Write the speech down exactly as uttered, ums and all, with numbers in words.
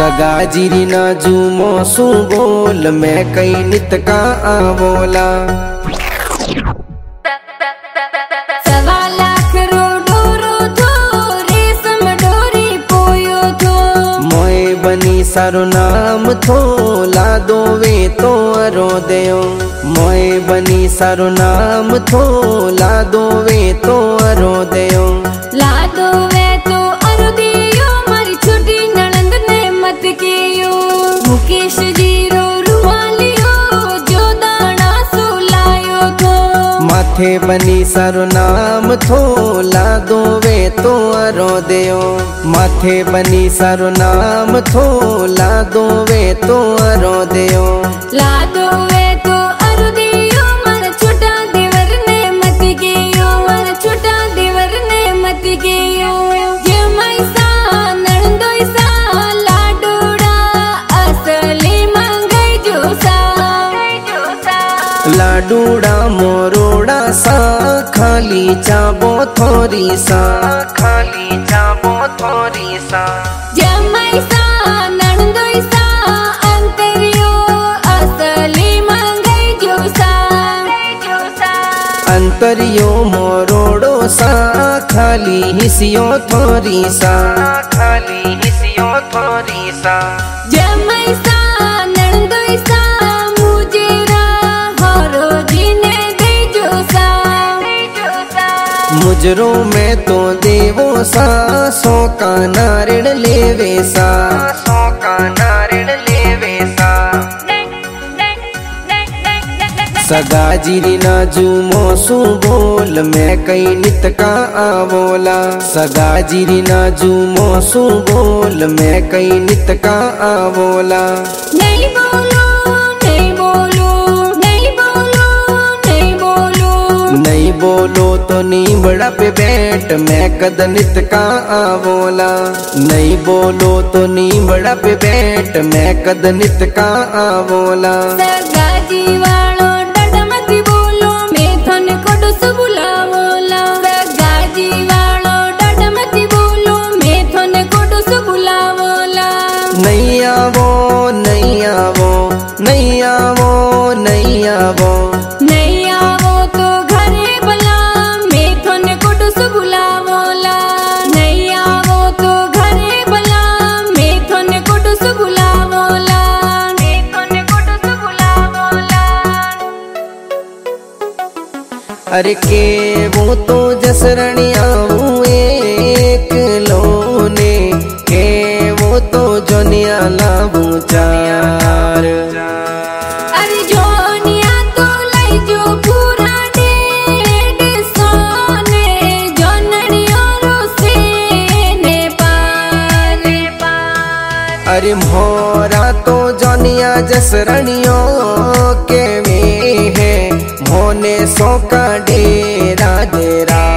सगा जीरी ना जूमो सू बोल मैं कई नित का आवोला। सवा लाख रोडो रोधो रेशम डोरी पोयो थो मोए बनी सारो नाम थो ला दोवे तो अरो देओ। मोए बनी सारो नाम थो ला दोवे तो अरो देओ। ला दोवे तो अरो दियो मारी छोटी नणंद ने मत कियो। मुकेश जीरो रुमालियो जो दाना सुलायो थो माथे बनी सारो नाम थो ला दोवे तो अरो देओ। माथे बनी सारो नाम थो ला दोवे तो अरो देओ। ला दोवे तो अरो दियो मारा छोटा देवर ने मत कियो। मारा छोटा देवर ने मत कियो। जे मैसा नणंदोई सा लाडोड़ा असली मंगई जोसा। लाडूड़ा मोरोड़ा सा खाली चाबो थोरी सा। खाली चाबो थोरी सा जे मैसा नणंदोई सा अंतरियो असली मंगई जोसा। अंतरियो मोरोड़ो सा खाली हिसियो थोरी सा। खाली हिसियो थोरी सा जे मैसा नणंदोई सा मुजेरा हरो जी ने दे जोसा। मुजरो में तो देवो सा सो का नारिण लेवे सा। सो का नारिण लेवे सा सगा जीरी ना जूमो सू बोल मैं कई नित का आवोला। सगा जीरी ना जूमो सू बोल मैं कई नित का आवोला। नहीं बोलो नहीं बोलो नहीं बोलो नहीं बोलो। नहीं बोलो तो नी बड़ा पे बैठ मैं कद नित का आवोला। नहीं बोलो तो नी बड़ा पे बैठ मैं कद नित का आवोला। सगा जीवालो डड मत बोलो मैं थने कोडो सु बुलावोला। सगा जीवालो डड मत बोलो मैं थने कोडो सु बुलावोला। नहीं आवो नहीं आवो नहीं आवो नहीं आवो। नहीं आवो तो घरे बला मैं थने कोडो सु बुलावोला। नहीं आवो तो घरे बला मैं थने कोडो सु बुलावोला। मैं थने कोडो सु बुलावोला। अरे के वो तो जसरणिया एक लोने के वो तो जोनिया लाबू चार। अरे जोनिया तो लाई जो पूरा डेढ़ सोने जोननियो रोसे ने पार। अरे मोरा तो जोनिया जसरणियों के में है मोने सो का डेरा डेरा।